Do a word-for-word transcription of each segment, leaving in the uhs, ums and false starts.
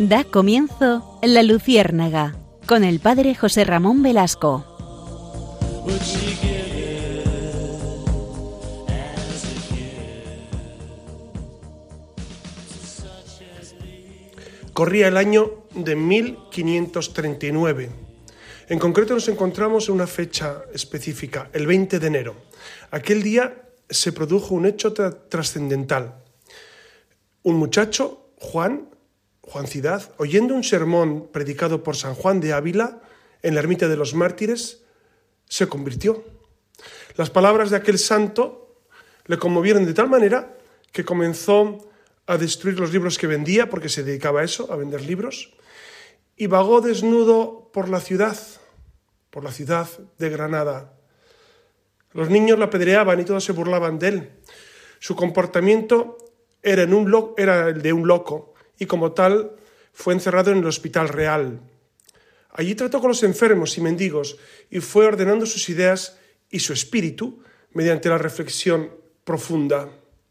Da comienzo La Luciérnaga, con el padre José Ramón Velasco. Corría el año de mil quinientos treinta y nueve. En concreto nos encontramos en una fecha específica, el veinte de enero. Aquel día se produjo un hecho tra- trascendental. Un muchacho, Juan, Juan Cidad, oyendo un sermón predicado por San Juan de Ávila en la ermita de los mártires, se convirtió. Las palabras de aquel santo le conmovieron de tal manera que comenzó a destruir los libros que vendía, porque se dedicaba a eso, a vender libros, y vagó desnudo por la ciudad, por la ciudad de Granada. Los niños lo apedreaban y todos se burlaban de él. Su comportamiento era, en un lo- era el de un loco, y como tal fue encerrado en el Hospital Real. Allí trató con los enfermos y mendigos y fue ordenando sus ideas y su espíritu mediante la reflexión profunda.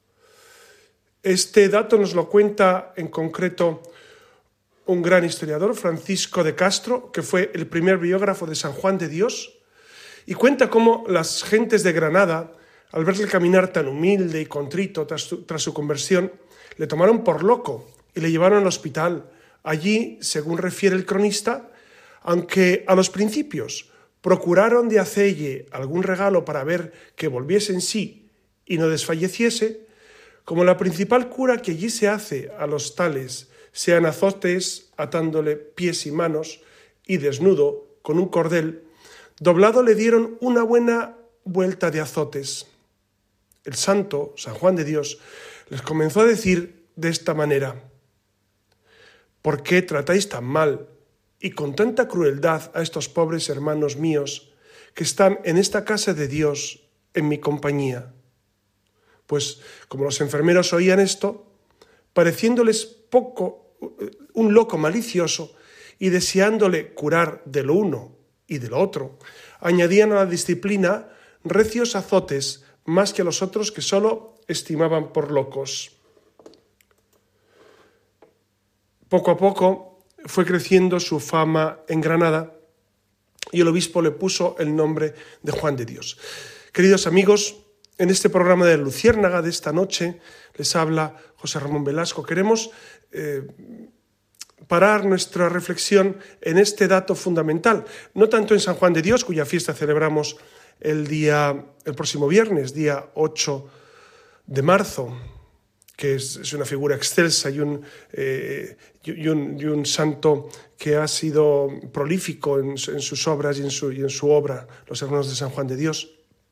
Este dato nos lo cuenta en concreto un gran historiador, Francisco de Castro, que fue el primer biógrafo de San Juan de Dios, y cuenta cómo las gentes de Granada, al verle caminar tan humilde y contrito tras su, tras su conversión, le tomaron por loco y le llevaron al hospital. Allí, según refiere el cronista, aunque a los principios procuraron de hacelle algún regalo para ver que volviese en sí y no desfalleciese, como la principal cura que allí se hace a los tales sean azotes atándole pies y manos y desnudo con un cordel, doblado le dieron una buena vuelta de azotes. El santo, San Juan de Dios, les comenzó a decir de esta manera: ¿por qué tratáis tan mal y con tanta crueldad a estos pobres hermanos míos que están en esta casa de Dios en mi compañía? Pues como los enfermeros oían esto, pareciéndoles poco un loco malicioso y deseándole curar de lo uno y de lo otro, añadían a la disciplina recios azotes más que a los otros que solo estimaban por locos. Poco a poco fue creciendo su fama en Granada y el obispo le puso el nombre de Juan de Dios. Queridos amigos, en este programa de Luciérnaga de esta noche les habla José Ramón Velasco. Queremos eh, parar nuestra reflexión en este dato fundamental, no tanto en San Juan de Dios, cuya fiesta celebramos el día, el próximo viernes, día ocho de marzo, que es, es una figura excelsa y un, eh, y, un, y un santo que ha sido prolífico en, en sus obras y en su, y en su obra, los hermanos de San Juan de Dios,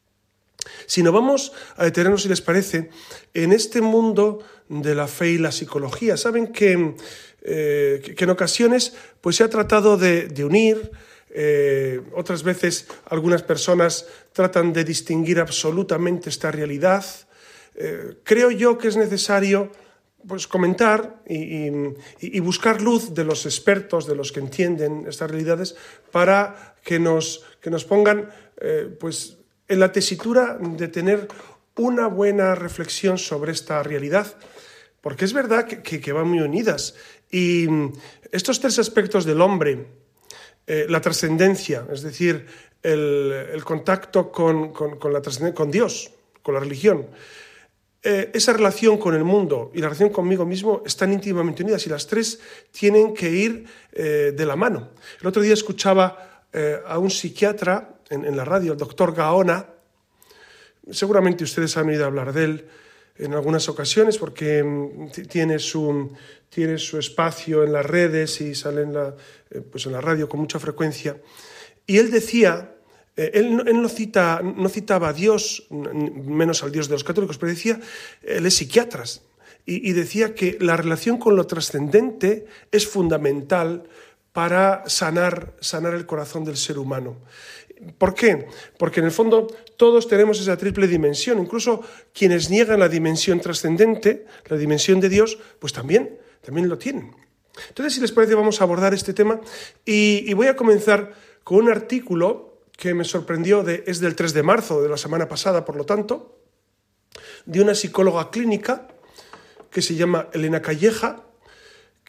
sino vamos a detenernos, si les parece, en este mundo de la fe y la psicología. Saben que, eh, que en ocasiones pues, se ha tratado de, de unir, eh, otras veces algunas personas tratan de distinguir absolutamente esta realidad. Eh, creo yo que es necesario pues, comentar y, y, y buscar luz de los expertos, de los que entienden estas realidades, para que nos, que nos pongan eh, pues, en la tesitura de tener una buena reflexión sobre esta realidad, porque es verdad que, que, que van muy unidas. Y estos tres aspectos del hombre, eh, la trascendencia, es decir, el, el contacto con, con, con, la con Dios, con la religión, eh, esa relación con el mundo y la relación conmigo mismo están íntimamente unidas y las tres tienen que ir eh, de la mano. El otro día escuchaba eh, a un psiquiatra en, en la radio, el doctor Gaona. Seguramente ustedes han oído hablar de él en algunas ocasiones porque t- tiene, su, tiene su espacio en las redes y sale en la, eh, pues en la radio con mucha frecuencia. Y él decía, eh, él, él no, cita, no citaba a Dios, menos al Dios de los católicos, pero decía, él es psiquiatra, y, y decía que la relación con lo trascendente es fundamental para sanar, sanar el corazón del ser humano. ¿Por qué? Porque en el fondo todos tenemos esa triple dimensión, incluso quienes niegan la dimensión trascendente, la dimensión de Dios, pues también, también lo tienen. Entonces, si les parece, vamos a abordar este tema y, y voy a comenzar con un artículo que me sorprendió, de, es del tres de marzo de la semana pasada, por lo tanto, de una psicóloga clínica que se llama Elena Calleja,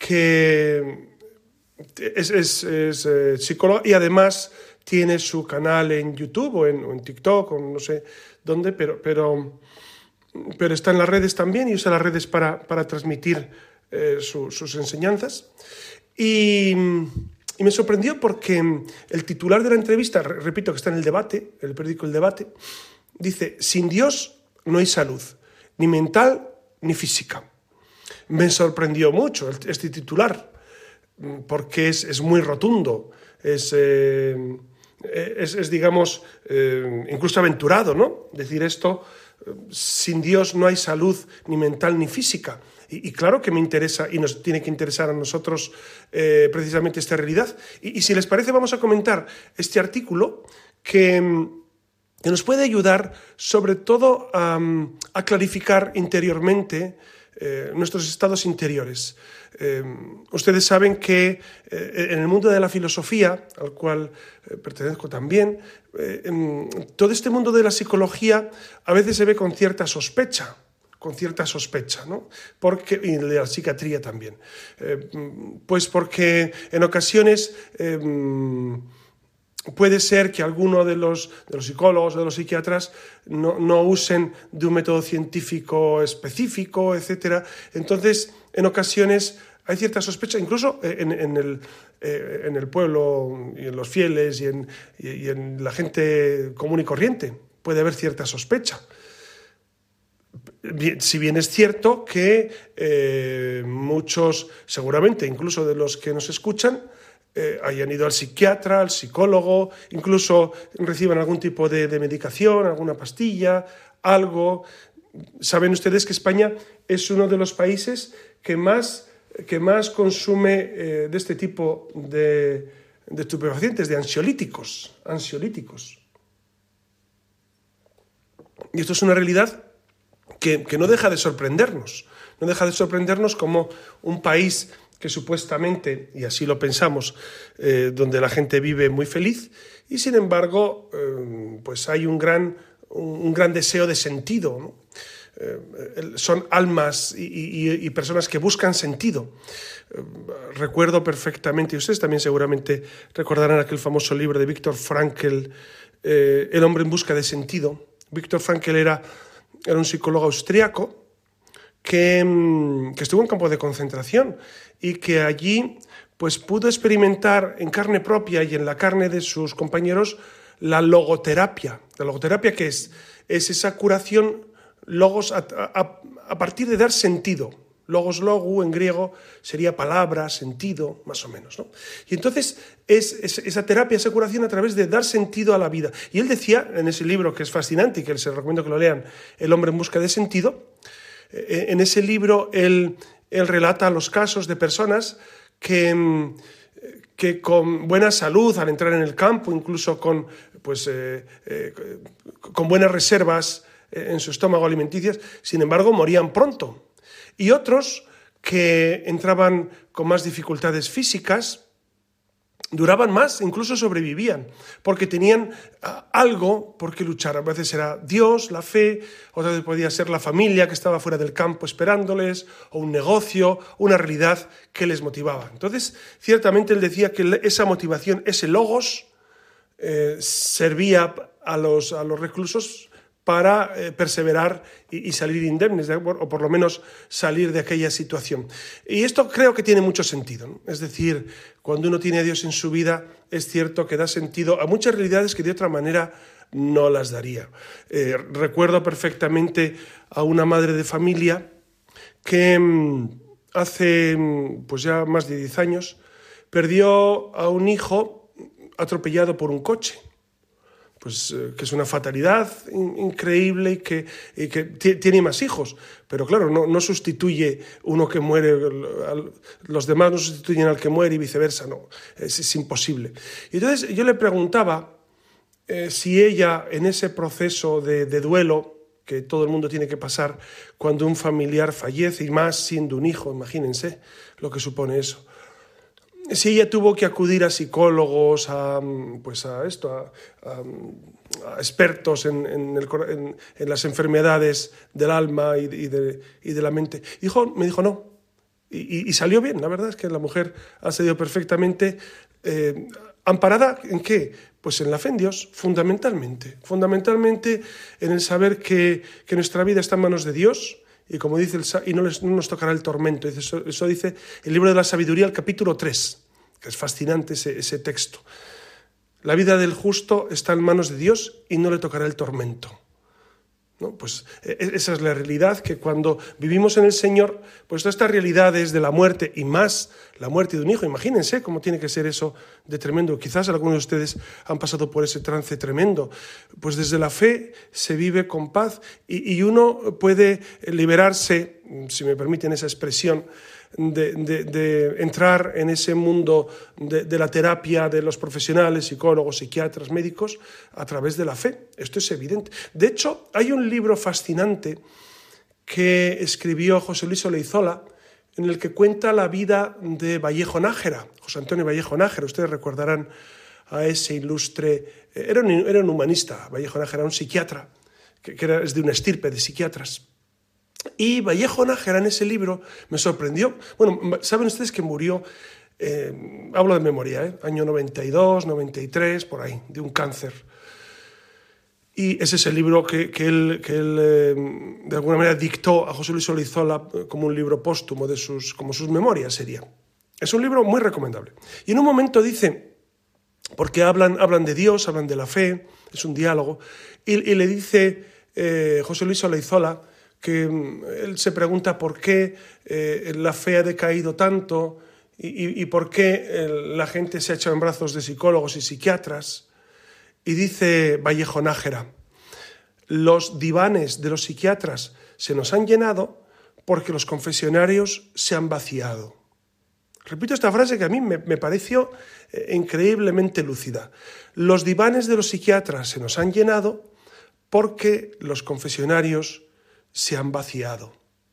que es, es, es eh, psicóloga y además tiene su canal en YouTube o en, o en TikTok o no sé dónde, pero, pero, pero está en las redes también y usa las redes para, para transmitir eh, su, sus enseñanzas. Y, y me sorprendió porque el titular de la entrevista, repito que está en El Debate, el periódico El Debate, dice: sin Dios no hay salud, ni mental ni física. Me sorprendió mucho este titular, porque es, es muy rotundo, es, eh, es, es digamos, eh, incluso aventurado, ¿no? Decir esto: sin Dios no hay salud ni mental ni física. Y, y claro que me interesa y nos tiene que interesar a nosotros eh, precisamente esta realidad. Y, y si les parece, vamos a comentar este artículo que, que nos puede ayudar sobre todo a, a clarificar interiormente eh, nuestros estados interiores. Eh, ustedes saben que eh, en el mundo de la filosofía, al cual eh, pertenezco también, eh, en todo este mundo de la psicología a veces se ve con cierta sospecha, con cierta sospecha, ¿no? Porque, y de la psiquiatría también. Eh, pues porque en ocasiones eh, puede ser que alguno de los, de los psicólogos o de los psiquiatras no, no usen de un método científico específico, etcétera. Entonces, en ocasiones hay cierta sospecha, incluso en, en, el, eh, en el pueblo y en los fieles y en, y, y en la gente común y corriente puede haber cierta sospecha. Si bien es cierto que eh, muchos, seguramente incluso de los que nos escuchan, eh, hayan ido al psiquiatra, al psicólogo, incluso reciban algún tipo de, de medicación, alguna pastilla, algo. Saben ustedes que España es uno de los países que más, que más consume eh, de este tipo de, de estupefacientes, de ansiolíticos, ansiolíticos. Y esto es una realidad Que, que no deja de sorprendernos, no deja de sorprendernos como un país que supuestamente, y así lo pensamos, eh, donde la gente vive muy feliz, y sin embargo, eh, pues hay un gran, un, un gran deseo de sentido, ¿no? Eh, son almas y, y, y personas que buscan sentido. Eh, recuerdo perfectamente, y ustedes también seguramente recordarán aquel famoso libro de Viktor Frankl, eh, El hombre en busca de sentido. Viktor Frankl era Era un psicólogo austriaco que, que estuvo en campo de concentración y que allí pues, pudo experimentar en carne propia y en la carne de sus compañeros la logoterapia. La logoterapia, ¿qué es? Es esa curación logos a, a, a partir de dar sentido. Logos logu en griego sería palabra, sentido, más o menos, ¿no? Y entonces es, es esa terapia, esa curación a través de dar sentido a la vida. Y él decía en ese libro, que es fascinante y que les recomiendo que lo lean, El hombre en busca de sentido, eh, en ese libro él, él relata los casos de personas que, que con buena salud al entrar en el campo, incluso con, pues, eh, eh, con buenas reservas en su estómago alimenticias, sin embargo morían pronto. Y otros que entraban con más dificultades físicas duraban más, incluso sobrevivían, porque tenían uh, algo por qué luchar. A veces era Dios, la fe, otras veces podía ser la familia que estaba fuera del campo esperándoles, o un negocio, una realidad que les motivaba. Entonces, ciertamente él decía que esa motivación, ese logos, eh, servía a los, a los reclusos para eh, perseverar y, y salir indemnes, ¿de? o por lo menos salir de aquella situación. Y esto creo que tiene mucho sentido, ¿no? Es decir, cuando uno tiene a Dios en su vida, es cierto que da sentido a muchas realidades que de otra manera no las daría. Eh, recuerdo perfectamente a una madre de familia que mmm, hace pues ya más de diez años perdió a un hijo atropellado por un coche. Pues eh, que es una fatalidad in- increíble y que, y que t- tiene más hijos. Pero claro, no, no sustituye uno que muere, al, los demás no sustituyen al que muere y viceversa, no, es, es imposible. Y entonces yo le preguntaba eh, si ella en ese proceso de, de duelo que todo el mundo tiene que pasar cuando un familiar fallece, y más siendo un hijo, imagínense lo que supone eso. Si ella tuvo que acudir a psicólogos, a, pues a esto, a, a, a expertos en, en, el, en, en las enfermedades del alma y de, y de, y de la mente, dijo, me dijo no. Y, y salió bien, la verdad es que la mujer ha salido perfectamente eh, amparada. ¿En qué? Pues en la fe en Dios, fundamentalmente. Fundamentalmente en el saber que, que nuestra vida está en manos de Dios y como dice el, y no, les, no nos tocará el tormento. Eso, eso dice el libro de la sabiduría, el capítulo tres, que es fascinante ese, ese texto. La vida del justo está en manos de Dios y no le tocará el tormento. ¿No? Pues esa es la realidad, que cuando vivimos en el Señor, pues todas estas realidades de la muerte y más la muerte de un hijo, imagínense cómo tiene que ser eso de tremendo. Quizás algunos de ustedes han pasado por ese trance tremendo. Pues desde la fe se vive con paz y, y uno puede liberarse, si me permiten esa expresión, De, de, de entrar en ese mundo de, de la terapia de los profesionales, psicólogos, psiquiatras, médicos, a través de la fe. Esto es evidente. De hecho, hay un libro fascinante que escribió José Luis Olaizola, en el que cuenta la vida de Vallejo Nájera, José Antonio Vallejo Nájera. Ustedes recordarán a ese ilustre... Era un, era un humanista, Vallejo Nájera, un psiquiatra, que, que era, es de una estirpe de psiquiatras. Y Vallejo Nájera en ese libro me sorprendió. Bueno, saben ustedes que murió, eh, hablo de memoria, ¿eh? año noventa y dos, noventa y tres, por ahí, de un cáncer. Y ese es el libro que, que él, que él eh, de alguna manera dictó a José Luis Olaizola como un libro póstumo, de sus, como sus memorias sería. Es un libro muy recomendable. Y en un momento dice, porque hablan, hablan de Dios, hablan de la fe, es un diálogo, y, y le dice eh, José Luis Olaizola, que él se pregunta por qué eh, la fe ha decaído tanto y, y, y por qué eh, la gente se ha echado en brazos de psicólogos y psiquiatras. Y dice Vallejo Nájera, los divanes de los psiquiatras se nos han llenado porque los confesionarios se han vaciado. Repito esta frase que a mí me, me pareció eh, increíblemente lúcida. Los divanes de los psiquiatras se nos han llenado porque los confesionarios se han vaciado.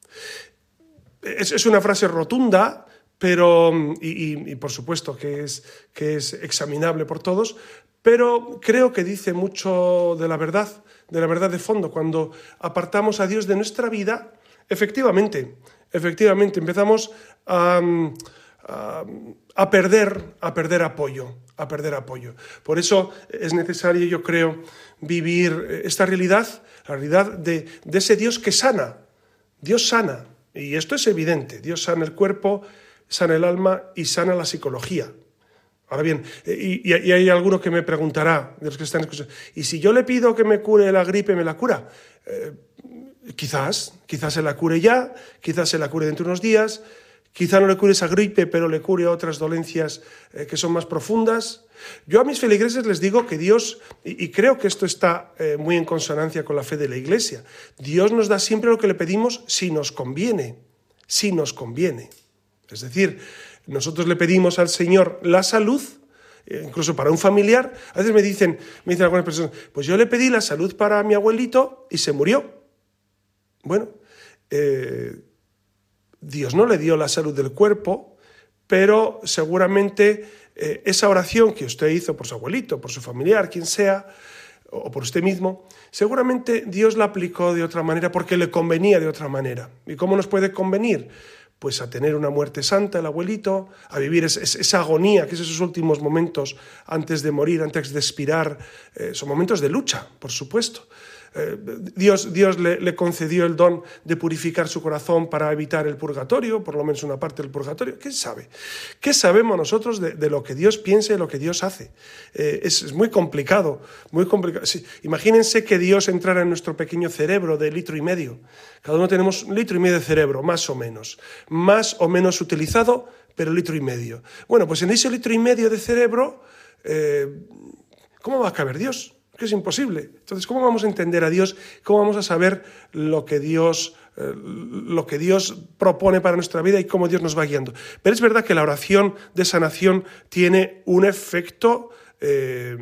Es, es una frase rotunda, pero y, y, y por supuesto que es, que es examinable por todos, pero creo que dice mucho de la verdad, de la verdad de fondo. Cuando apartamos a Dios de nuestra vida, efectivamente, efectivamente empezamos a, a, a perder, a perder apoyo, a perder apoyo. Por eso es necesario, yo creo, vivir esta realidad, la realidad de, de ese Dios que sana. Dios sana, y esto es evidente. Dios sana el cuerpo, sana el alma y sana la psicología. Ahora bien, y, y hay alguno que me preguntará, de los que están escuchando, ¿y si yo le pido que me cure la gripe, me la cura? Eh, quizás, quizás se la cure ya, quizás se la cure dentro de unos días, quizá no le cure esa gripe, pero le cure otras dolencias eh, que son más profundas. Yo a mis feligreses les digo que Dios, y, y creo que esto está eh, muy en consonancia con la fe de la Iglesia, Dios nos da siempre lo que le pedimos si nos conviene, si nos conviene. Es decir, nosotros le pedimos al Señor la salud, eh, incluso para un familiar. A veces me dicen, me dicen algunas personas, pues yo le pedí la salud para mi abuelito y se murió. Bueno, eh, Dios no le dio la salud del cuerpo, pero seguramente eh, esa oración que usted hizo por su abuelito, por su familiar, quien sea, o por usted mismo, seguramente Dios la aplicó de otra manera porque le convenía de otra manera. ¿Y cómo nos puede convenir? Pues a tener una muerte santa, el abuelito, a vivir es, es, esa agonía, que es esos últimos momentos antes de morir, antes de expirar, eh, son momentos de lucha, por supuesto. Eh, Dios, Dios le, le concedió el don de purificar su corazón para evitar el purgatorio, por lo menos una parte del purgatorio. ¿Qué sabe? ¿Qué sabemos nosotros de, de lo que Dios piensa y lo que Dios hace? Eh, es, es muy complicado, muy complicado. Sí, imagínense que Dios entrara en nuestro pequeño cerebro de litro y medio. Cada uno tenemos un litro y medio de cerebro, más o menos. Más o menos utilizado, pero litro y medio. Bueno, pues en ese litro y medio de cerebro, eh, ¿cómo va a caber Dios? Que es imposible. Entonces, ¿cómo vamos a entender a Dios? ¿Cómo vamos a saber lo que Dios, eh, lo que Dios propone para nuestra vida y cómo Dios nos va guiando? Pero es verdad que la oración de sanación tiene un efecto eh,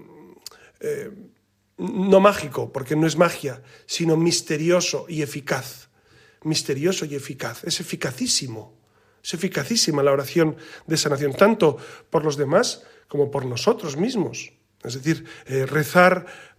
eh, no mágico, porque no es magia, sino misterioso y eficaz. Misterioso y eficaz. Es eficacísimo. Es eficacísima la oración de sanación, tanto por los demás como por nosotros mismos. Es decir, eh, rezar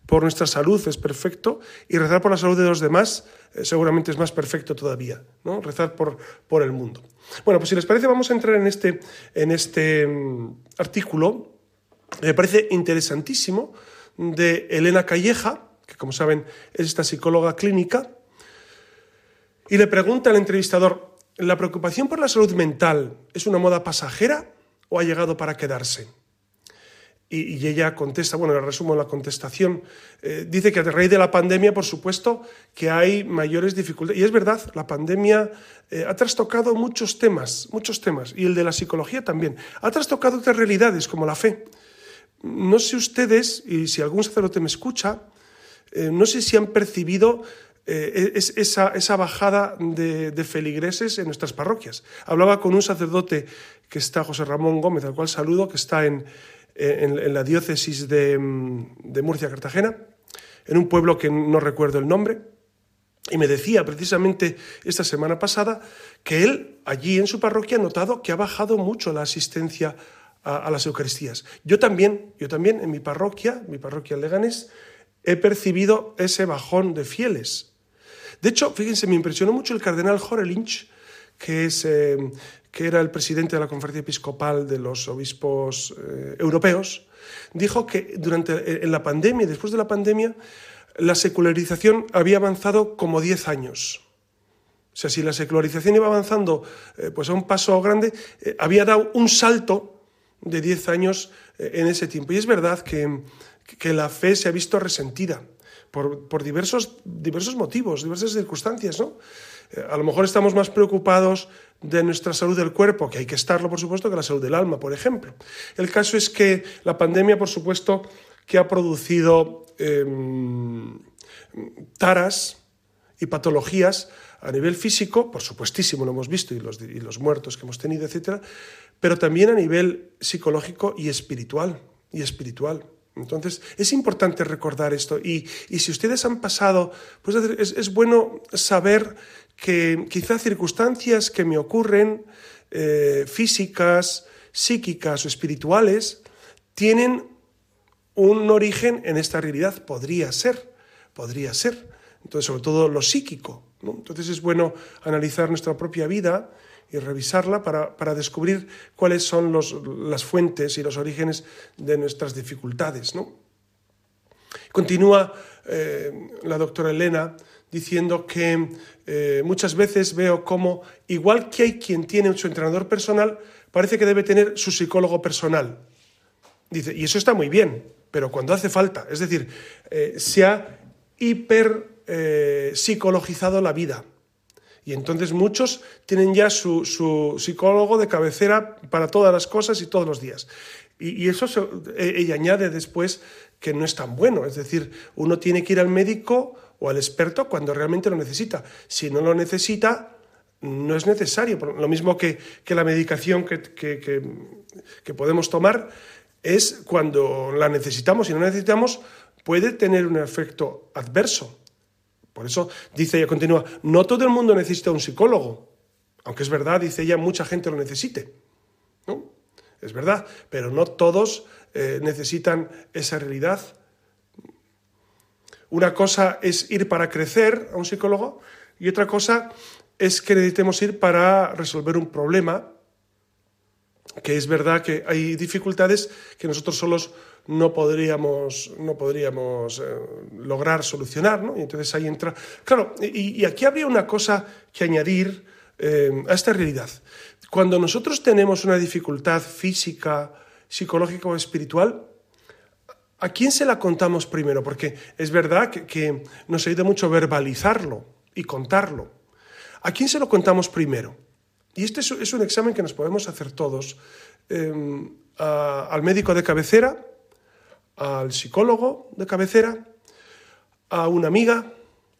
por nuestra salud es perfecto, y rezar por la salud de los demás eh, seguramente es más perfecto todavía, ¿no? Rezar por, por el mundo. Bueno, pues si les parece vamos a entrar en este, en este um, artículo, me parece interesantísimo, de Elena Calleja, que como saben es esta psicóloga clínica, y le pregunta al entrevistador, ¿la preocupación por la salud mental es una moda pasajera o ha llegado para quedarse? Y, y ella contesta, bueno, le resumo la contestación, eh, dice que a raíz de la pandemia, por supuesto, que hay mayores dificultades. Y es verdad, la pandemia eh, ha trastocado muchos temas, muchos temas, y el de la psicología también. Ha trastocado otras realidades, como la fe. No sé ustedes, y si algún sacerdote me escucha, eh, no sé si han percibido eh, es, esa, esa bajada de, de feligreses en nuestras parroquias. Hablaba con un sacerdote que está, José Ramón Gómez, al cual saludo, que está en... En, en la diócesis de, de Murcia-Cartagena, en un pueblo que no recuerdo el nombre, y me decía precisamente esta semana pasada que él allí en su parroquia ha notado que ha bajado mucho la asistencia a, a las Eucaristías. Yo también, yo también en mi parroquia, mi parroquia en Leganés, he percibido ese bajón de fieles. De hecho, fíjense, me impresionó mucho el cardenal Horelinch, que es... Eh, que era el presidente de la Conferencia Episcopal de los Obispos eh, Europeos, dijo que durante en la pandemia y después de la pandemia la secularización había avanzado como diez años. O sea, si la secularización iba avanzando eh, pues a un paso grande, eh, había dado un salto de diez años eh, en ese tiempo. Y es verdad que, que la fe se ha visto resentida por, por diversos, diversos motivos, diversas circunstancias, ¿no? Eh, a lo mejor estamos más preocupados de nuestra salud del cuerpo, que hay que estarlo, por supuesto, que la salud del alma, por ejemplo. El caso es que la pandemia, por supuesto, que ha producido eh, taras y patologías a nivel físico, por supuestísimo, lo hemos visto, y los, y los muertos que hemos tenido, etcétera, pero también a nivel psicológico y espiritual, y espiritual. Entonces, es importante recordar esto. Y, y si ustedes han pasado, pues es, es bueno saber que quizá circunstancias que me ocurren, eh, físicas, psíquicas o espirituales, tienen un origen en esta realidad. Podría ser, podría ser. Entonces, sobre todo lo psíquico, ¿no? Entonces es bueno analizar nuestra propia vida y revisarla para, para descubrir cuáles son los, las fuentes y los orígenes de nuestras dificultades, ¿no? Continúa eh, la doctora Elena diciendo que eh, muchas veces veo como, igual que hay quien tiene su entrenador personal, parece que debe tener su psicólogo personal. Dice, y eso está muy bien, pero cuando hace falta, es decir, eh, se ha hiper eh, psicologizado la vida. Y entonces muchos tienen ya su, su psicólogo de cabecera para todas las cosas y todos los días. Y, y eso se, ella añade después que no es tan bueno. Es decir, uno tiene que ir al médico o al experto cuando realmente lo necesita. Si no lo necesita, no es necesario. Lo mismo que, que la medicación que, que, que, que podemos tomar es cuando la necesitamos. Si no la necesitamos, puede tener un efecto adverso. Por eso, dice ella, continúa, no todo el mundo necesita un psicólogo, aunque es verdad, dice ella, mucha gente lo necesite, ¿no? Es verdad, pero no todos eh, necesitan esa realidad. Una cosa es ir para crecer a un psicólogo y otra cosa es que necesitemos ir para resolver un problema, que es verdad que hay dificultades que nosotros solos no podríamos, no podríamos eh, lograr solucionar, ¿no? Y entonces ahí entra... Claro, y, y aquí habría una cosa que añadir eh, a esta realidad. Cuando nosotros tenemos una dificultad física, psicológica o espiritual, ¿a quién se la contamos primero? Porque es verdad que, que nos ayuda mucho verbalizarlo y contarlo. ¿A quién se lo contamos primero? Y este es, es un examen que nos podemos hacer todos. Eh, a, al médico de cabecera, al psicólogo de cabecera, a una amiga,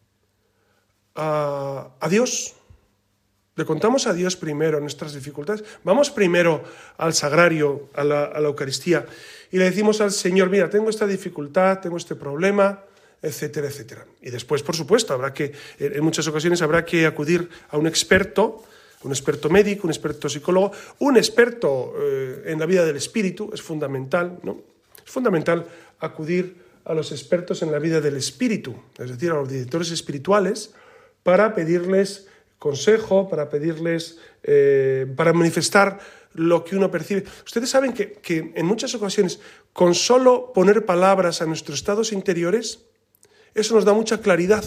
a, a Dios. Le contamos a Dios primero nuestras dificultades. Vamos primero al sagrario, a la, a la Eucaristía, y le decimos al Señor, mira, tengo esta dificultad, tengo este problema, etcétera, etcétera. Y después, por supuesto, habrá que, en muchas ocasiones habrá que acudir a un experto, un experto médico, un experto psicólogo, un experto eh, en la vida del espíritu, es fundamental, ¿no? Es fundamental acudir a los expertos en la vida del espíritu, es decir, a los directores espirituales, para pedirles consejo, para pedirles, eh, para manifestar lo que uno percibe. Ustedes saben que, que en muchas ocasiones, con solo poner palabras a nuestros estados interiores, eso nos da mucha claridad.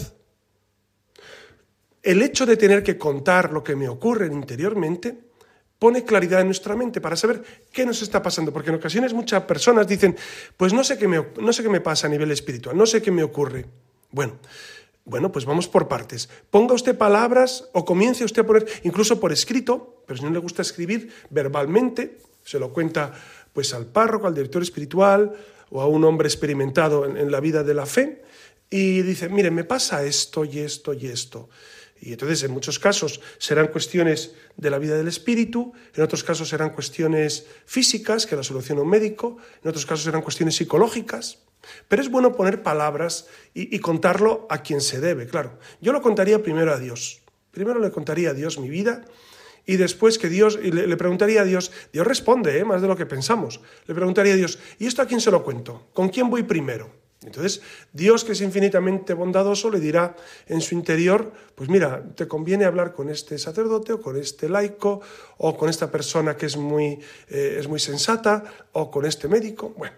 El hecho de tener que contar lo que me ocurre interiormente pone claridad en nuestra mente para saber qué nos está pasando, porque en ocasiones muchas personas dicen, pues no sé qué me, no sé qué me pasa a nivel espiritual, no sé qué me ocurre. Bueno, bueno, pues vamos por partes. Ponga usted palabras o comience usted a poner, incluso por escrito, pero si no le gusta escribir verbalmente, se lo cuenta pues al párroco, al director espiritual o a un hombre experimentado en, en la vida de la fe, y dice, mire, me pasa esto y esto y esto. Y entonces, en muchos casos, serán cuestiones de la vida del espíritu, en otros casos serán cuestiones físicas, que la soluciona un médico, en otros casos serán cuestiones psicológicas. Pero es bueno poner palabras y, y contarlo a quien se debe, claro. Yo lo contaría primero a Dios. Primero le contaría a Dios mi vida y después que Dios, y le, le preguntaría a Dios, Dios responde, ¿eh? Más de lo que pensamos. Le preguntaría a Dios, ¿y esto a quién se lo cuento? ¿Con quién voy primero? Entonces, Dios, que es infinitamente bondadoso, le dirá en su interior, pues mira, te conviene hablar con este sacerdote o con este laico o con esta persona que es muy, eh, es muy sensata o con este médico. Bueno,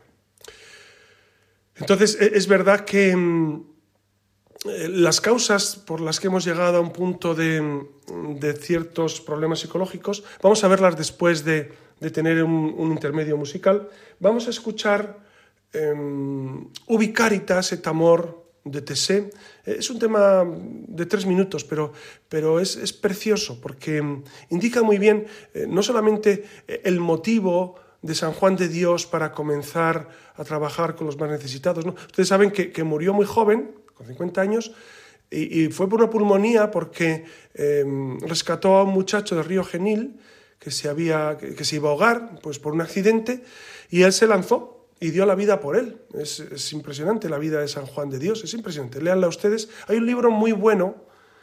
entonces es verdad que mmm, las causas por las que hemos llegado a un punto de, de ciertos problemas psicológicos, vamos a verlas después de, de tener un, un intermedio musical. Vamos a escuchar Um, Ubi caritas et amor de Tessé. Es un tema de tres minutos, pero, pero es, es precioso porque indica muy bien eh, no solamente el motivo de San Juan de Dios para comenzar a trabajar con los más necesitados, ¿no? Ustedes saben que, que murió muy joven, con cincuenta años, y, y fue por una pulmonía porque eh, rescató a un muchacho de Río Genil que se, había, que, que se iba a ahogar pues, por un accidente, y él se lanzó y dio la vida por él. Es, es impresionante la vida de San Juan de Dios, es impresionante. Léanla ustedes. Hay un libro muy bueno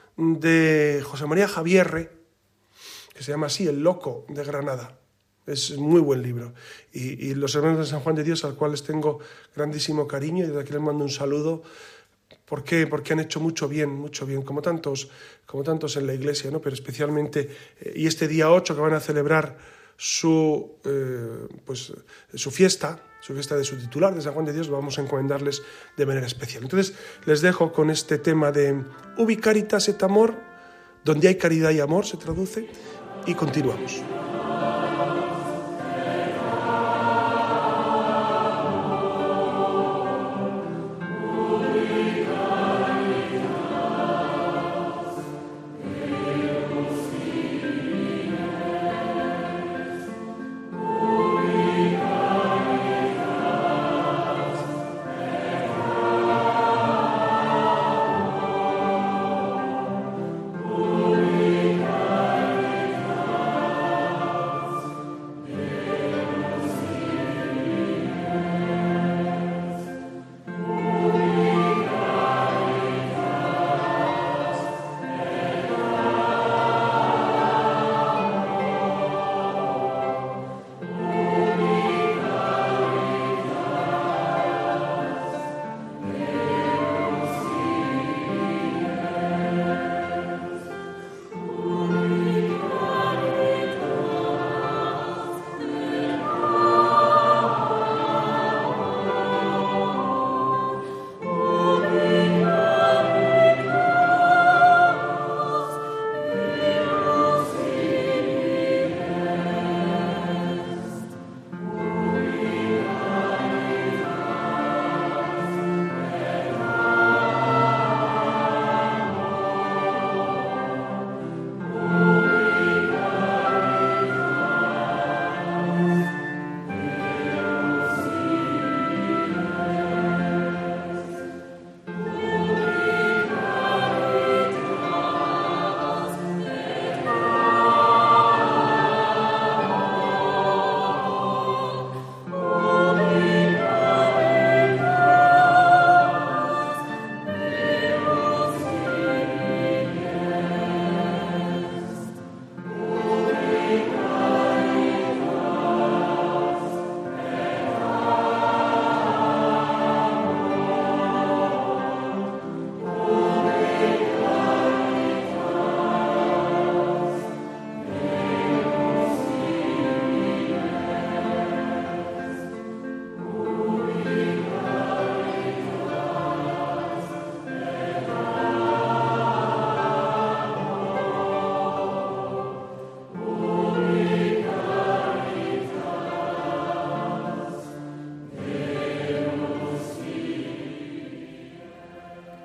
de José María Javierre, que se llama así, El Loco de Granada. Es muy buen libro. Y, y los hermanos de San Juan de Dios, al cual les tengo grandísimo cariño, y desde aquí les mando un saludo. ¿Por qué? Porque han hecho mucho bien, mucho bien, como tantos, como tantos en la Iglesia, ¿no? Pero especialmente, eh, y este día ocho que van a celebrar su, eh, pues, su fiesta, su fiesta de su titular, de San Juan de Dios, vamos a encomendarles de manera especial. Entonces, les dejo con este tema de Ubi caritas et amor, donde hay caridad y amor, se traduce, y continuamos.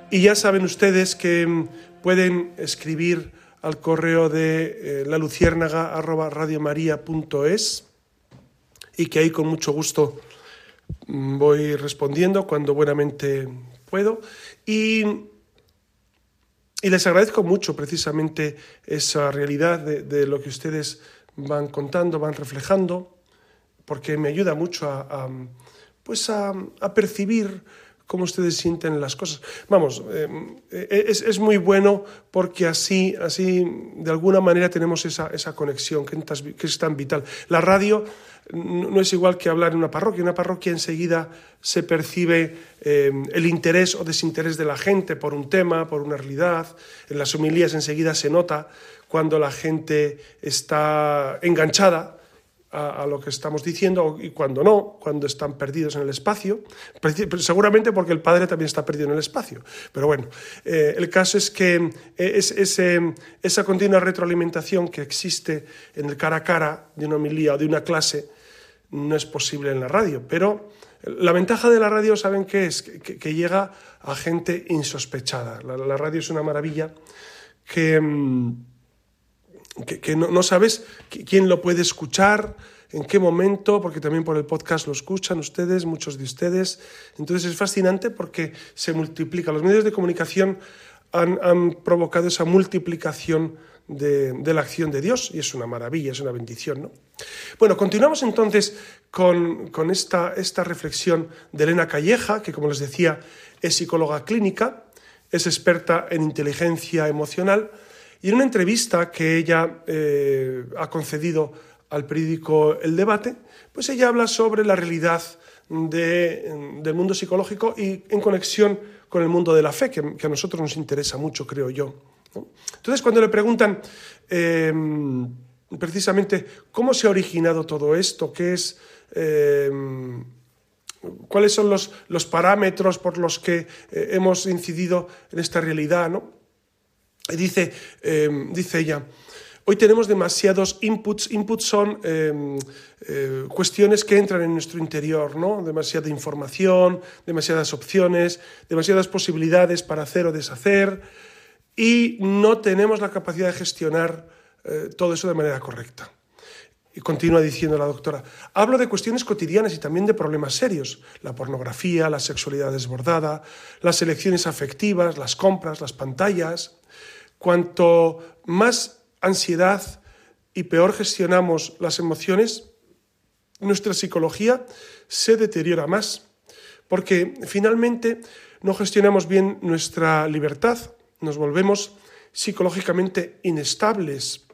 Y ya saben ustedes que pueden escribir al correo de eh, laluciérnaga arroba radiomaria punto es y que ahí con mucho gusto voy respondiendo cuando buenamente puedo. Y, y les agradezco mucho precisamente esa realidad de, de lo que ustedes van contando, van reflejando, porque me ayuda mucho a, a, pues a, a percibir cómo ustedes sienten las cosas. Vamos, eh, es, es muy bueno porque así, así de alguna manera tenemos esa, esa conexión que, que es tan vital. La radio no es igual que hablar en una parroquia. En una parroquia enseguida se percibe eh, el interés o desinterés de la gente por un tema, por una realidad. En las homilías enseguida se nota cuando la gente está enganchada a, a lo que estamos diciendo y cuando no, cuando están perdidos en el espacio, seguramente porque el Padre también está perdido en el espacio. Pero bueno, eh, el caso es que es, ese, esa continua retroalimentación que existe en el cara a cara de una homilía o de una clase no es posible en la radio, pero la ventaja de la radio, ¿saben qué es? Que, que llega a gente insospechada. La, la radio es una maravilla que... que, que no, no sabes quién lo puede escuchar, en qué momento, porque también por el podcast lo escuchan ustedes, muchos de ustedes. Entonces es fascinante porque se multiplica. Los medios de comunicación han, han provocado esa multiplicación de, de la acción de Dios y es una maravilla, es una bendición, ¿no? Bueno, continuamos entonces con, con esta, esta reflexión de Elena Calleja, que como les decía es psicóloga clínica, es experta en inteligencia emocional. Y en una entrevista que ella eh, ha concedido al periódico El Debate, pues ella habla sobre la realidad de, del mundo psicológico y en conexión con el mundo de la fe, que, que a nosotros nos interesa mucho, creo yo, ¿no? Entonces, cuando le preguntan eh, precisamente cómo se ha originado todo esto, qué es... Eh, cuáles son los, los parámetros por los que eh, hemos incidido en esta realidad, ¿no? Y dice, eh, dice ella, hoy tenemos demasiados inputs. Inputs son eh, eh, cuestiones que entran en nuestro interior, ¿no? Demasiada información, demasiadas opciones, demasiadas posibilidades para hacer o deshacer, y no tenemos la capacidad de gestionar eh, todo eso de manera correcta. Y continúa diciendo la doctora, hablo de cuestiones cotidianas y también de problemas serios, la pornografía, la sexualidad desbordada, las elecciones afectivas, las compras, las pantallas. Cuanto más ansiedad y peor gestionamos las emociones, nuestra psicología se deteriora más, porque finalmente no gestionamos bien nuestra libertad, nos volvemos psicológicamente inestables.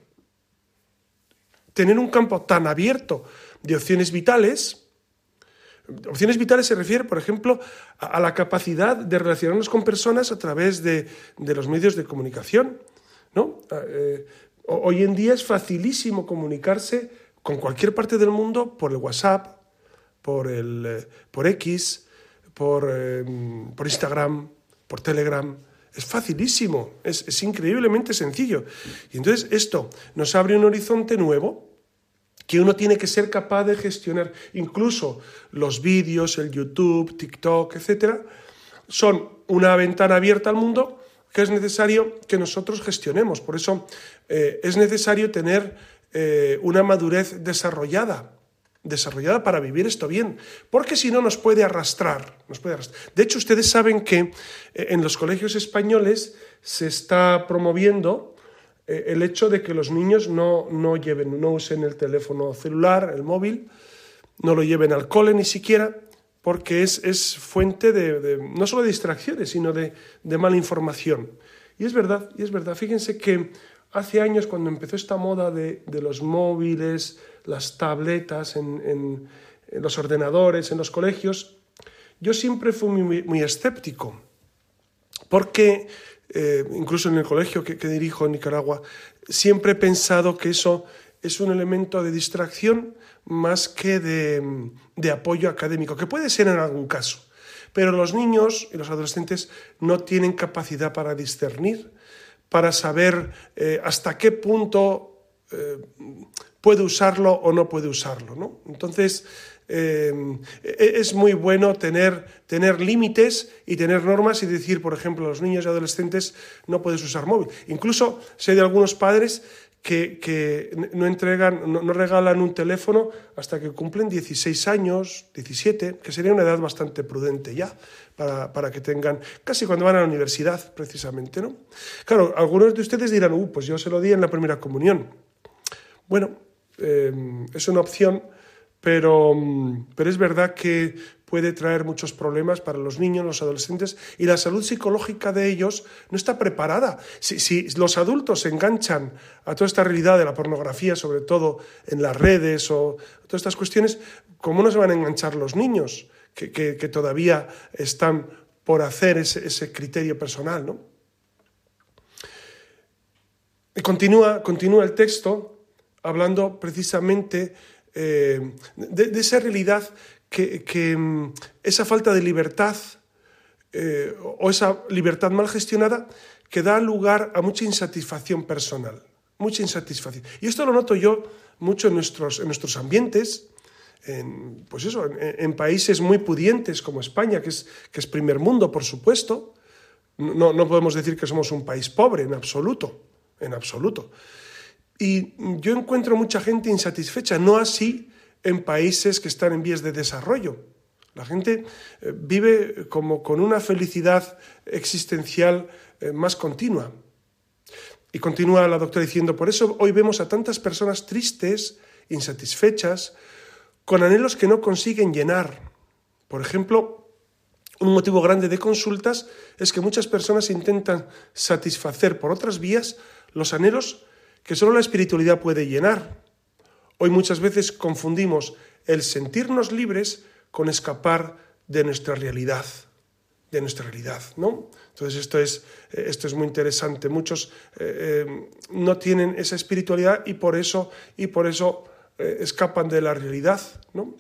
Tener un campo tan abierto de opciones vitales, opciones vitales se refiere, por ejemplo, a la capacidad de relacionarnos con personas a través de, de los medios de comunicación, ¿no? Eh, hoy en día es facilísimo comunicarse con cualquier parte del mundo por el WhatsApp, por, el, eh, por X, por, eh, por Instagram, por Telegram. Es facilísimo, es, es increíblemente sencillo. Y entonces esto nos abre un horizonte nuevo que uno tiene que ser capaz de gestionar. Incluso los vídeos, el YouTube, TikTok, etcétera, son una ventana abierta al mundo que es necesario que nosotros gestionemos. Por eso eh, es necesario tener eh, una madurez desarrollada, desarrollada para vivir esto bien, porque si no nos puede arrastrar, nos puede arrastrar. De hecho, ustedes saben que eh, en los colegios españoles se está promoviendo eh, el hecho de que los niños no, no lleven, no usen el teléfono celular, el móvil, no lo lleven al cole ni siquiera, porque es, es fuente de, de, no solo de distracciones, sino de, de mala información. Y es verdad, y es verdad. Fíjense que hace años, cuando empezó esta moda de, de los móviles, las tabletas, en, en, en los ordenadores, en los colegios, yo siempre fui muy, muy escéptico, porque eh, incluso en el colegio que, que dirijo en Nicaragua, siempre he pensado que eso es un elemento de distracción más que de, de apoyo académico, que puede ser en algún caso. Pero los niños y los adolescentes no tienen capacidad para discernir, para saber eh, hasta qué punto eh, puede usarlo o no puede usarlo, ¿no? Entonces, eh, es muy bueno tener, tener límites y tener normas y decir, por ejemplo, a los niños y adolescentes no puedes usar móvil. Incluso sé de algunos padres que, que no entregan, no, no regalan un teléfono hasta que cumplen dieciséis años, diecisiete, que sería una edad bastante prudente ya, para, para que tengan, casi cuando van a la universidad, precisamente, ¿no? Claro, algunos de ustedes dirán, uh, pues yo se lo di en la primera comunión. Bueno, eh, es una opción, pero, pero es verdad que puede traer muchos problemas para los niños, los adolescentes, y la salud psicológica de ellos no está preparada. Si, si los adultos se enganchan a toda esta realidad de la pornografía, sobre todo en las redes o todas estas cuestiones, ¿cómo no se van a enganchar los niños que, que, que todavía están por hacer ese, ese criterio personal, ¿no? Y continúa, continúa el texto hablando precisamente eh, de, de esa realidad que, que esa falta de libertad eh, o esa libertad mal gestionada que da lugar a mucha insatisfacción personal, mucha insatisfacción. Y esto lo noto yo mucho en nuestros, en nuestros ambientes, en, pues eso, en, en países muy pudientes como España, que es, que es primer mundo, por supuesto. No, no podemos decir que somos un país pobre, en absoluto, en absoluto. Y yo encuentro mucha gente insatisfecha, no así en países que están en vías de desarrollo. La gente vive como con una felicidad existencial más continua. Y continúa la doctora diciendo, por eso hoy vemos a tantas personas tristes, insatisfechas, con anhelos que no consiguen llenar. Por ejemplo, un motivo grande de consultas es que muchas personas intentan satisfacer por otras vías los anhelos que solo la espiritualidad puede llenar. Hoy muchas veces confundimos el sentirnos libres con escapar de nuestra realidad, de nuestra realidad, ¿no? Entonces esto es, esto es muy interesante. Muchos eh, eh, no tienen esa espiritualidad y por eso, y por eso eh, escapan de la realidad, ¿no?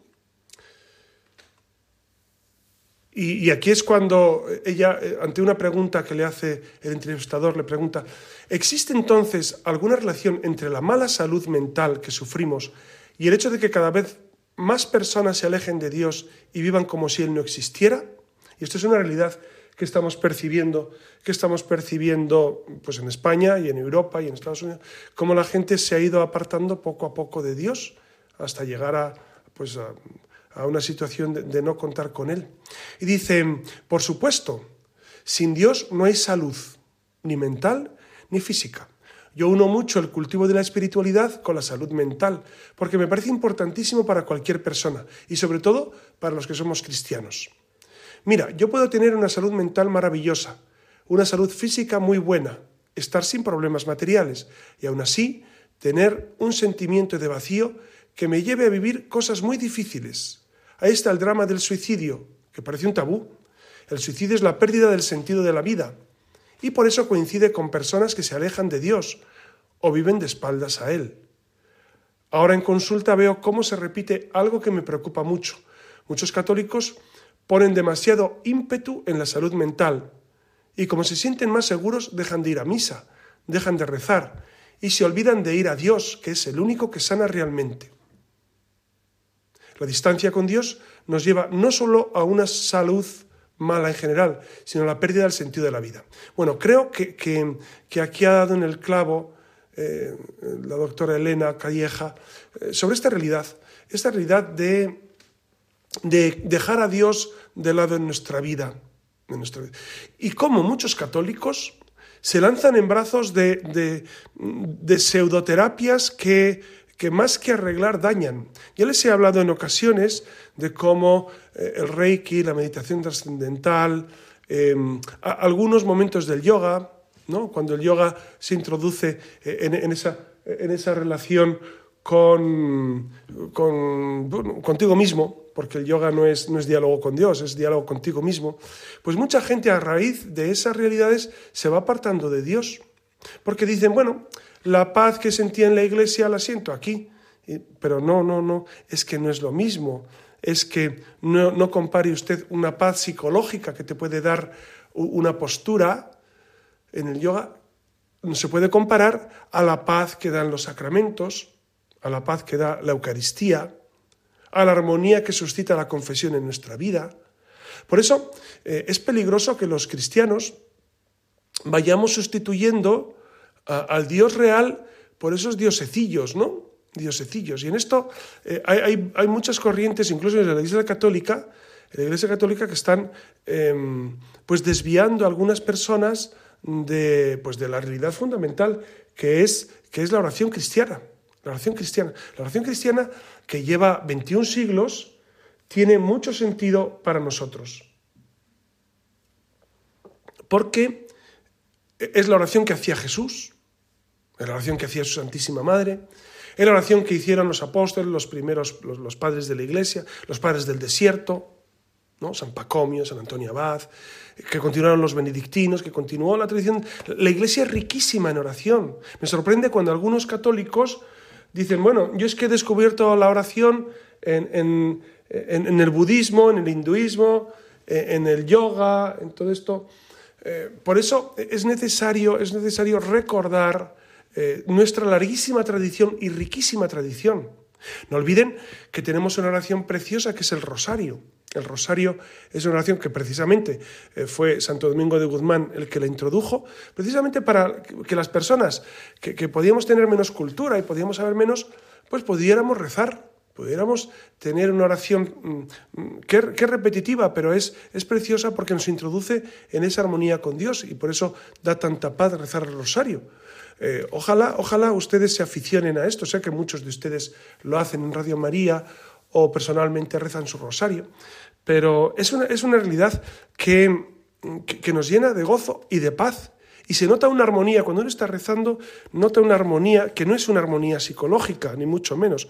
Y, y aquí es cuando ella, ante una pregunta que le hace el entrevistador, le pregunta, ¿existe entonces alguna relación entre la mala salud mental que sufrimos y el hecho de que cada vez más personas se alejen de Dios y vivan como si Él no existiera? Y esto es una realidad que estamos percibiendo, que estamos percibiendo pues en España y en Europa y en Estados Unidos, cómo la gente se ha ido apartando poco a poco de Dios hasta llegar a, pues a, a una situación de, de no contar con Él. Y dice, por supuesto, sin Dios no hay salud, ni mental ni física. Yo uno mucho el cultivo de la espiritualidad con la salud mental, porque me parece importantísimo para cualquier persona, y sobre todo para los que somos cristianos. Mira, yo puedo tener una salud mental maravillosa, una salud física muy buena, estar sin problemas materiales, y aún así tener un sentimiento de vacío que me lleve a vivir cosas muy difíciles. Ahí está el drama del suicidio, que parece un tabú. El suicidio es la pérdida del sentido de la vida, y por eso coincide con personas que se alejan de Dios o viven de espaldas a Él. Ahora en consulta veo cómo se repite algo que me preocupa mucho. Muchos católicos ponen demasiado ímpetu en la salud mental y como se sienten más seguros dejan de ir a misa, dejan de rezar y se olvidan de ir a Dios, que es el único que sana realmente. La distancia con Dios nos lleva no solo a una salud mala en general, sino a la pérdida del sentido de la vida. Bueno, creo que, que, que aquí ha dado en el clavo eh, la doctora Elena Calleja eh, sobre esta realidad, esta realidad de, de dejar a Dios de lado en nuestra vida. En nuestra vida. Y cómo muchos católicos se lanzan en brazos de, de, de pseudoterapias que... que más que arreglar dañan. Ya les he hablado en ocasiones de cómo eh, el Reiki, la meditación trascendental, eh, a, algunos momentos del yoga, ¿no? Cuando el yoga se introduce eh, en, en, esa, en esa relación con, con bueno, contigo mismo, porque el yoga no es, no es diálogo con Dios, es diálogo contigo mismo, pues mucha gente a raíz de esas realidades se va apartando de Dios, porque dicen, bueno, la paz que sentía en la iglesia la siento aquí, pero no, no, no, es que no es lo mismo, es que no, no compare usted una paz psicológica que te puede dar una postura en el yoga, no se puede comparar a la paz que dan los sacramentos, a la paz que da la Eucaristía, a la armonía que suscita la confesión en nuestra vida. Por eso eh, es peligroso que los cristianos vayamos sustituyendo a, al Dios real por esos diosecillos, ¿no? Diosecillos. Y en esto eh, hay, hay, hay muchas corrientes, incluso en la Iglesia Católica, en la Iglesia Católica que están eh, pues desviando a algunas personas de, pues de la realidad fundamental que es, que es la oración cristiana. La oración cristiana. La oración cristiana, que lleva veintiún siglos, tiene mucho sentido para nosotros. Porque es la oración que hacía Jesús, es la oración que hacía su Santísima Madre, es la oración que hicieron los apóstoles, los primeros, los, los padres de la Iglesia, los padres del desierto, ¿no? San Pacomio, San Antonio Abad, que continuaron los benedictinos, que continuó la tradición. La Iglesia es riquísima en oración. Me sorprende cuando algunos católicos dicen, bueno, yo es que he descubierto la oración en, en, en, en el budismo, en el hinduismo, en el yoga, en todo esto. Eh, por eso es necesario, es necesario recordar eh, nuestra larguísima tradición y riquísima tradición. No olviden que tenemos una oración preciosa que es el rosario. El rosario es una oración que precisamente eh, fue Santo Domingo de Guzmán el que la introdujo, precisamente para que las personas que, que podíamos tener menos cultura y podíamos saber menos, pues pudiéramos rezar, pudiéramos tener una oración mmm, que, que es repetitiva, pero es, es preciosa porque nos introduce en esa armonía con Dios y por eso da tanta paz rezar el rosario. Eh, ojalá, ojalá ustedes se aficionen a esto, sé que muchos de ustedes lo hacen en Radio María o personalmente rezan su rosario, pero es una, es una realidad que, que, que nos llena de gozo y de paz. Y se nota una armonía, cuando uno está rezando, nota una armonía que no es una armonía psicológica, ni mucho menos.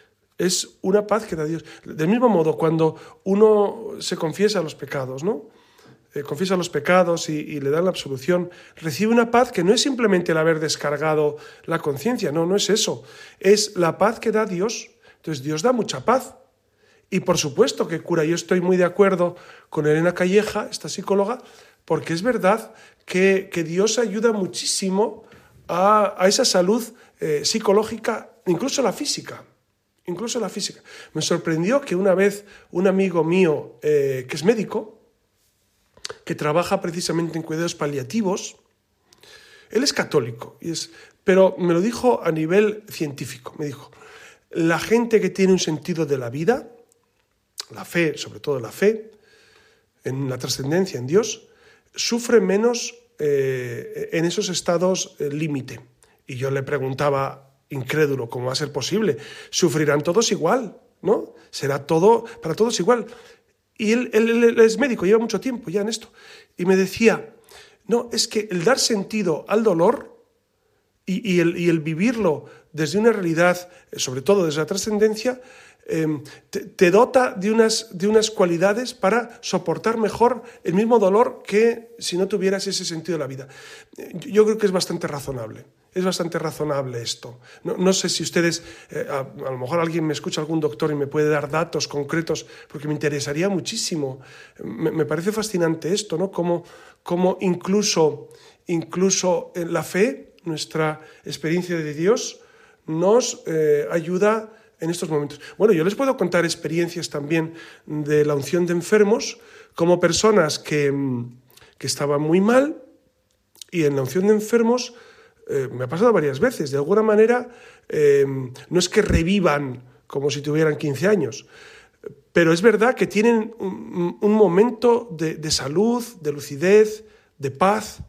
Es una paz que da Dios. Del mismo modo, cuando uno se confiesa los pecados, ¿no? Eh, confiesa los pecados y, y le dan la absolución, recibe una paz que no es simplemente el haber descargado la conciencia, no, no es eso. Es la paz que da Dios. Entonces Dios da mucha paz. Y por supuesto que cura. Yo estoy muy de acuerdo con Elena Calleja, esta psicóloga, porque es verdad que, que Dios ayuda muchísimo a, a esa salud eh, psicológica, incluso la física. Incluso la física. Me sorprendió que una vez un amigo mío eh, que es médico, que trabaja precisamente en cuidados paliativos, él es católico, y es, pero me lo dijo a nivel científico. Me dijo, la gente que tiene un sentido de la vida, la fe, sobre todo la fe, en la trascendencia, en Dios, sufre menos eh, en esos estados eh, límite. Y yo le preguntaba, incrédulo, ¿cómo va a ser posible? Sufrirán todos igual, ¿no? Será todo, para todos igual. Y él, él, él es médico, lleva mucho tiempo ya en esto. Y me decía, no, es que el dar sentido al dolor y, y, el, y el vivirlo desde una realidad, sobre todo desde la trascendencia, eh, te, te dota de unas, de unas cualidades para soportar mejor el mismo dolor que si no tuvieras ese sentido de la vida. Yo creo que es bastante razonable. Es bastante razonable esto. No, no sé si ustedes, eh, a, a lo mejor alguien me escucha, algún doctor, y me puede dar datos concretos, porque me interesaría muchísimo. Me, me parece fascinante esto, ¿no? Cómo, cómo incluso, incluso en la fe, nuestra experiencia de Dios, nos eh, ayuda en estos momentos. Bueno, yo les puedo contar experiencias también de la unción de enfermos, como personas que, que estaban muy mal, y en la unción de enfermos Eh, me ha pasado varias veces. De alguna manera, eh, no es que revivan como si tuvieran quince años, pero es verdad que tienen un, un momento de, de salud, de lucidez, de paz,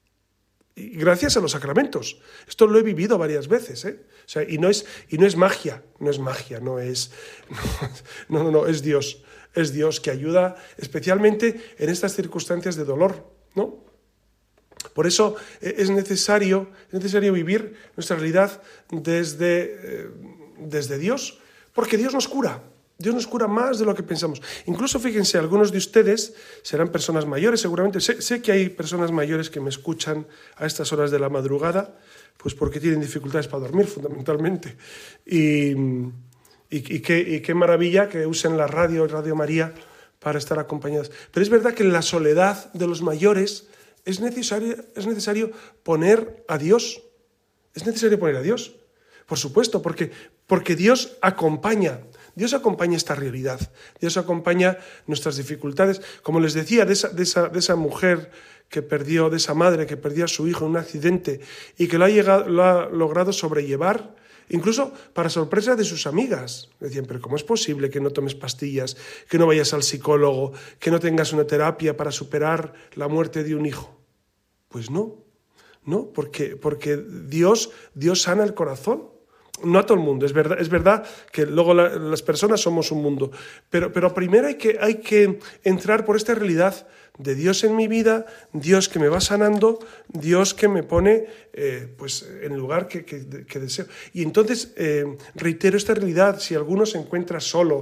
y gracias a los sacramentos. Esto lo he vivido varias veces, ¿eh? O sea, y no es, y no es magia, no es magia, no es, no, no, no, es Dios, es Dios que ayuda especialmente en estas circunstancias de dolor, ¿no? Por eso es necesario, es necesario vivir nuestra realidad desde, desde Dios, porque Dios nos cura. Dios nos cura más de lo que pensamos. Incluso, fíjense, algunos de ustedes serán personas mayores, seguramente. Sé, sé que hay personas mayores que me escuchan a estas horas de la madrugada, pues porque tienen dificultades para dormir, fundamentalmente. Y, y, y, qué, y qué maravilla que usen la radio, Radio María, para estar acompañados. Pero es verdad que en la soledad de los mayores Es necesario, es necesario poner a Dios. Es necesario poner a Dios. Por supuesto, porque, porque Dios acompaña. Dios acompaña esta realidad, Dios acompaña nuestras dificultades. Como les decía, de esa, de esa, de esa mujer que perdió, de esa madre que perdió a su hijo en un accidente y que lo ha, llegado, lo ha logrado sobrellevar, incluso para sorpresa de sus amigas. Decían, pero ¿cómo es posible que no tomes pastillas, que no vayas al psicólogo, que no tengas una terapia para superar la muerte de un hijo? Pues no, no, porque, porque Dios, Dios sana el corazón. No a todo el mundo, es verdad, es verdad que luego la, las personas somos un mundo, pero, pero primero hay que, hay que entrar por esta realidad de Dios en mi vida, Dios que me va sanando, Dios que me pone eh, pues, en el lugar que, que, que deseo. Y entonces eh, reitero esta realidad, si alguno se encuentra solo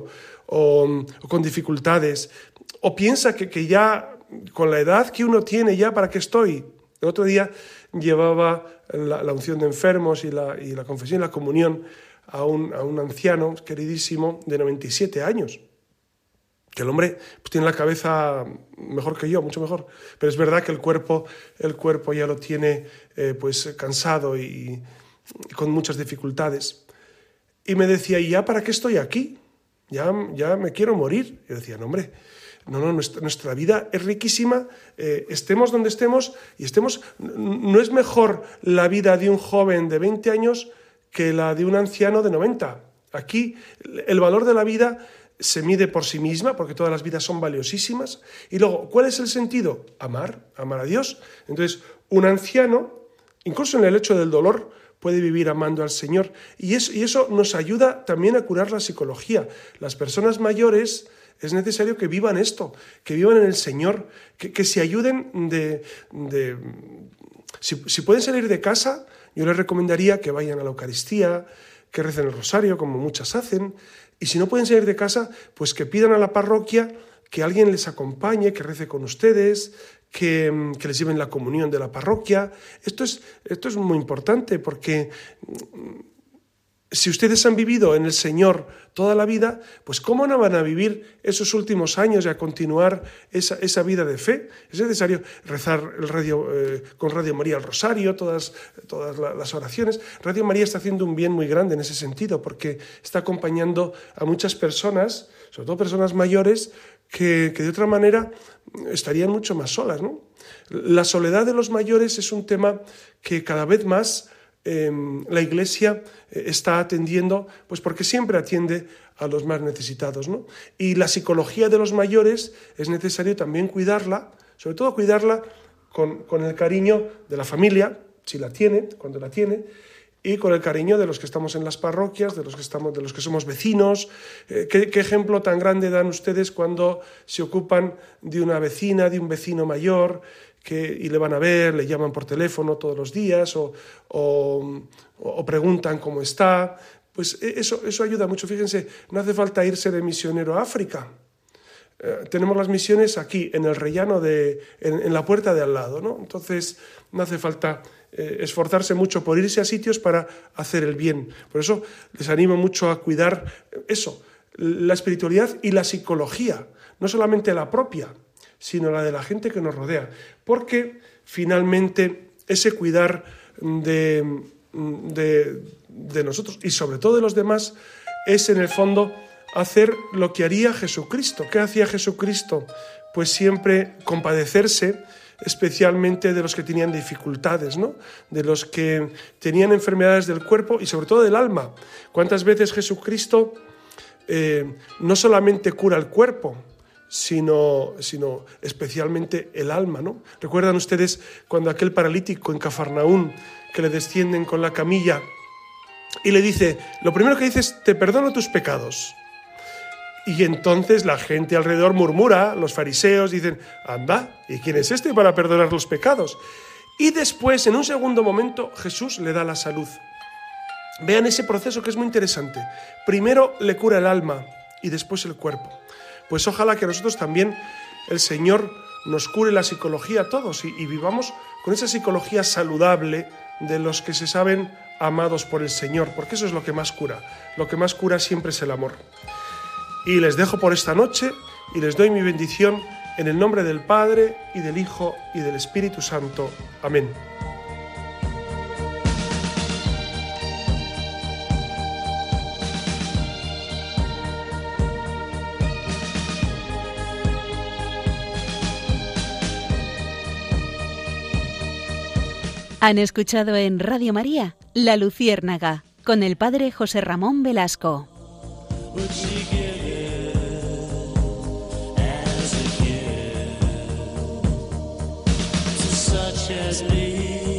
o, o con dificultades, o piensa que, que ya con la edad que uno tiene, ya para qué estoy. El otro día llevaba la, la unción de enfermos y la, y la confesión y la comunión a un, a un anciano queridísimo de noventa y siete años. Que el hombre pues, tiene la cabeza mejor que yo, mucho mejor. Pero es verdad que el cuerpo, el cuerpo ya lo tiene eh, pues, cansado y, y con muchas dificultades. Y me decía, ¿y ya para qué estoy aquí? Ya, ya me quiero morir. Y yo decía, no, hombre, no, no, nuestra, nuestra vida es riquísima, eh, estemos donde estemos y estemos... No es mejor la vida de un joven de veinte años que la de un anciano de noventa. Aquí el valor de la vida se mide por sí misma, porque todas las vidas son valiosísimas. Y luego, ¿cuál es el sentido? Amar, amar a Dios. Entonces, un anciano, incluso en el hecho del dolor, puede vivir amando al Señor. Y eso, y eso nos ayuda también a curar la psicología. Las personas mayores es necesario que vivan esto, que vivan en el Señor, que, que se ayuden de... de si, si pueden salir de casa, yo les recomendaría que vayan a la Eucaristía, que recen el rosario, como muchas hacen. Y si no pueden salir de casa, pues que pidan a la parroquia que alguien les acompañe, que rece con ustedes, que, que les lleven la comunión de la parroquia. Esto es, esto es muy importante porque si ustedes han vivido en el Señor toda la vida, pues ¿cómo no van a vivir esos últimos años y a continuar esa, esa vida de fe? Es necesario rezar el radio, eh, con Radio María el rosario, todas, todas las oraciones. Radio María está haciendo un bien muy grande en ese sentido, porque está acompañando a muchas personas, sobre todo personas mayores, que, que de otra manera estarían mucho más solas, ¿no? La soledad de los mayores es un tema que cada vez más Eh, la Iglesia está atendiendo, pues porque siempre atiende a los más necesitados, ¿no? Y la psicología de los mayores es necesario también cuidarla, sobre todo cuidarla con, con el cariño de la familia, si la tiene, cuando la tiene, y con el cariño de los que estamos en las parroquias, de los que, estamos, de los que somos vecinos. Eh, ¿qué, ¿Qué ejemplo tan grande dan ustedes cuando se ocupan de una vecina, de un vecino mayor, que, y le van a ver, le llaman por teléfono todos los días o, o, o preguntan cómo está? Pues eso, eso ayuda mucho. Fíjense, no hace falta irse de misionero a África. Eh, tenemos las misiones aquí, en el rellano, de, en, en la puerta de al lado, ¿no? Entonces, no hace falta eh, esforzarse mucho por irse a sitios para hacer el bien. Por eso les animo mucho a cuidar eso, la espiritualidad y la psicología, no solamente la propia, sino la de la gente que nos rodea, porque finalmente ese cuidar de, de, de nosotros y sobre todo de los demás es en el fondo hacer lo que haría Jesucristo. ¿Qué hacía Jesucristo? Pues siempre compadecerse, especialmente de los que tenían dificultades, ¿no? De los que tenían enfermedades del cuerpo y sobre todo del alma. ¿Cuántas veces Jesucristo eh, no solamente cura el cuerpo, Sino, sino especialmente el alma, ¿no? ¿Recuerdan ustedes cuando aquel paralítico en Cafarnaún, que le descienden con la camilla y le dice, lo primero que dice es, te perdono tus pecados? Y entonces la gente alrededor murmura, los fariseos dicen, anda, ¿y quién es este para perdonar los pecados? Y después, en un segundo momento, Jesús le da la salud. Vean ese proceso que es muy interesante. Primero le cura el alma y después el cuerpo. Pues ojalá que nosotros también el Señor nos cure la psicología a todos y, y vivamos con esa psicología saludable de los que se saben amados por el Señor, porque eso es lo que más cura. Lo que más cura siempre es el amor. Y les dejo por esta noche y les doy mi bendición en el nombre del Padre y del Hijo y del Espíritu Santo. Amén. Han escuchado en Radio María La Luciérnaga con el padre José Ramón Velasco. Such as me.